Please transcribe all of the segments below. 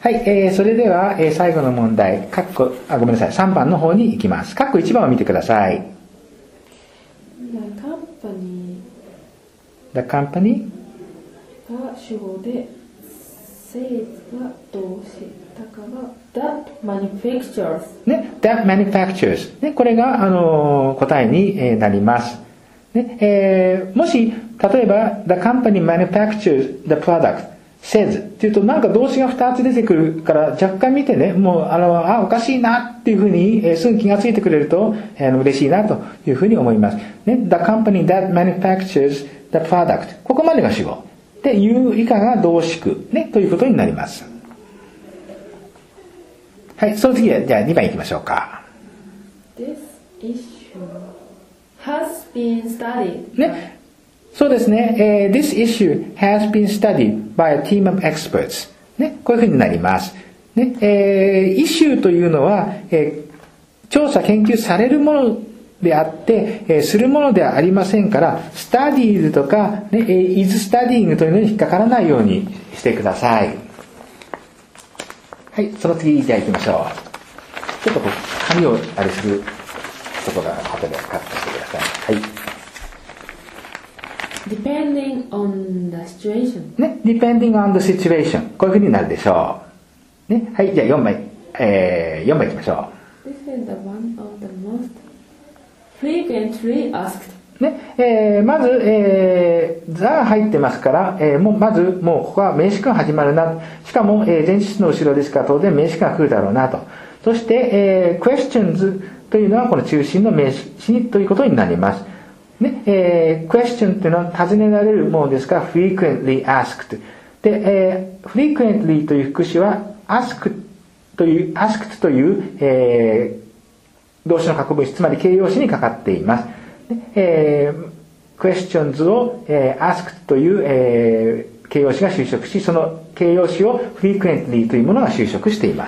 はい、それでは、最後の問題、ごめんなさい、3番の方に行きます。括弧1番を見てください。The company が主語で、says が動詞、だから that manufactures ね、that manufactures、ね、これが、答えになります。ね、もし例えば the company manufactures the product says っていうとなんか動詞が2つ出てくるから若干見てね、もうおかしいなっていうふうに、すぐ気がついてくれると、嬉しいなというふうに思います。ね、the company that manufactures the product、 ここまでが主語で、you 以下が動詞句、ね、ということになります。はい、その次はじゃあ2番いきましょうか。 This issue has been studied、 ね、そうですね、This issue has been studied by a team of experts、ね、こういうふうになります、ね、issue というのは、調査研究されるものであって、するものではありませんから studied とか、ね、is studying というのに引っかからないようにしてください。はい、その次じゃあ行きましょう。ちょっと紙をあれするところが後でカットしてください。はい。 Depending on the situation、 ね、depending on the situation、 こういうふうになるでしょう。ね、はい、じゃあ4枚、4枚いきましょう。This is the one of the most frequently asked、 ね、まず、the 入ってますから、まずもうここは名詞句が始まるな。しかも、前置詞の後ろですから当然名詞句が来るだろうなと。そして、questions というのはこの中心の名詞にということになります。ね、question というのは尋ねられるものですから frequently asked で、frequently という副詞は asked という、動詞の過去分詞、つまり形容詞にかかっています。questions を、asked という、形容詞が修飾し、その形容詞を frequently というものが修飾しています。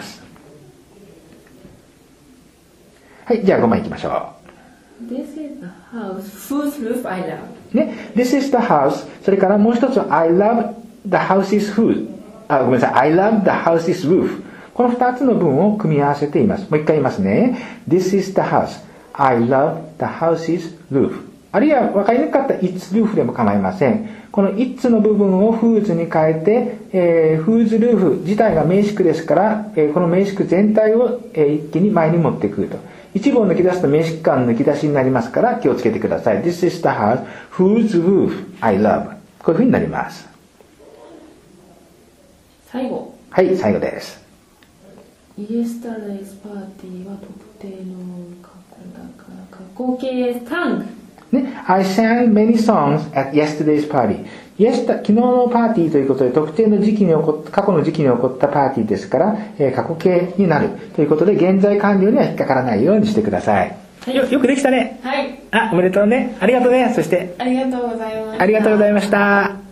はい、じゃあ5番いきましょう。 This is the house whose roof I love、 ね、This is the house、 それからもう一つは I love the house's whose、 ごめんなさい、I love the house's roof、 この2つの文を組み合わせています。もう一回言いますね。 This is the house、 I love the house's roof、 あるいは分かりにくかったら It's roof でも構いません。この It's の部分を whose に変えて、whose roof 自体が名詞句ですから、この名詞句全体を、一気に前に持ってくると。一部を抜き出すと名詞句間抜き出しになりますから気をつけてください。 This is the house whose roof I love、 こういうふうになります。 最後、 はい、最後です。 Yesterday's party は特定の過去だから過去形単語ね、I sang many songs at yesterday's party。 昨日のパーティーということで特定の時期に過去の時期に起こったパーティーですから、過去形になるということで現在完了には引っかからないようにしてください。はい、よくできたね。 はい。 おめでとうね。ありがとうね。そしてありがとうございました。 ありがとうございました。